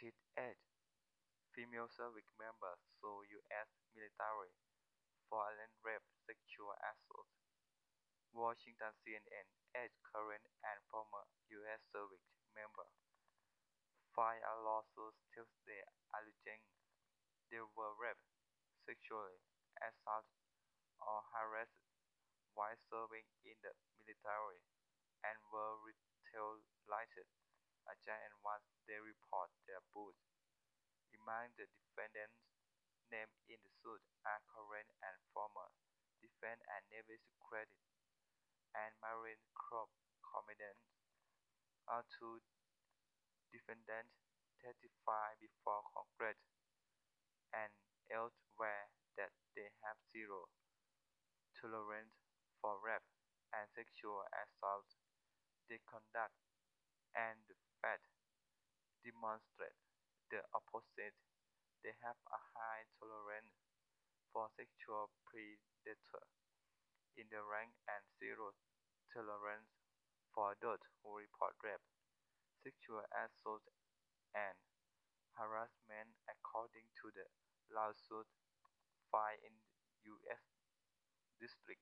8. Female service members sue U.S. military for alleged rape sexual assault. Washington CNN 8 current and former U.S. service members filed a lawsuit Tuesday alleging they were raped, sexually assaulted, or harassed while serving in the military and were retaliated against once they report their abuse. Among the defendants named in the suit are current and former Defense and Navy Secretary and Marine Corps Commandants. All two defendants testified before Congress and elsewhere that they have zero tolerance for rape and sexual assault. Their conduct and the fact demonstrate the opposite. They have a high tolerance for sexual predators in the rank and zero tolerance for those who report rape, sexual assault, and harassment according to the lawsuit filed in U.S. District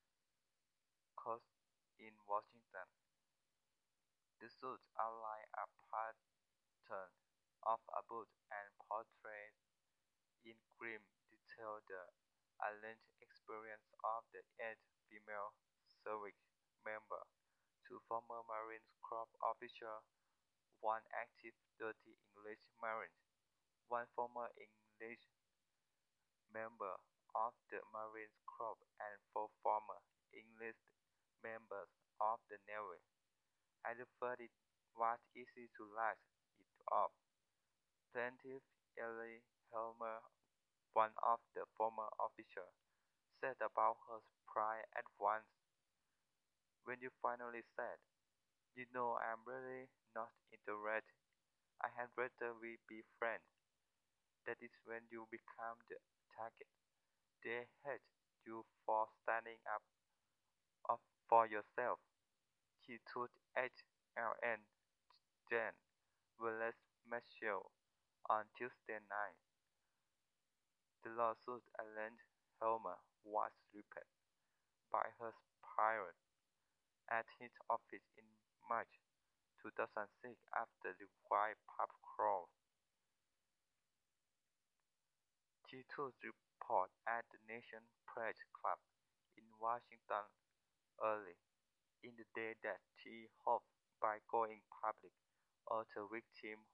Court in Washington. The suit outlines a pattern of abuse and portrays in grim detail the alleged experience of the 8 female service members, 2 former Marine Corps officers, 1 active duty English Marine, 1 former English member of the Marine Corps, and 4 former English members of the Navy. At first it was easy to write it off. Plaintiff Ellie Helmer, one of the former officers, said about her pride at once. When you finally said, "You know I'm really not interested. I had rather we be friends," that is when you become the target. They hate you for standing up for yourself, she told HLN Jan Wallace Mitchell on Tuesday night. The lawsuit alleged Helmer was raped by her superior at his office in March 2006 after the white pub crawl. She told report at the Nation Press Club in Washington early in the day that she hoped by going public all the victims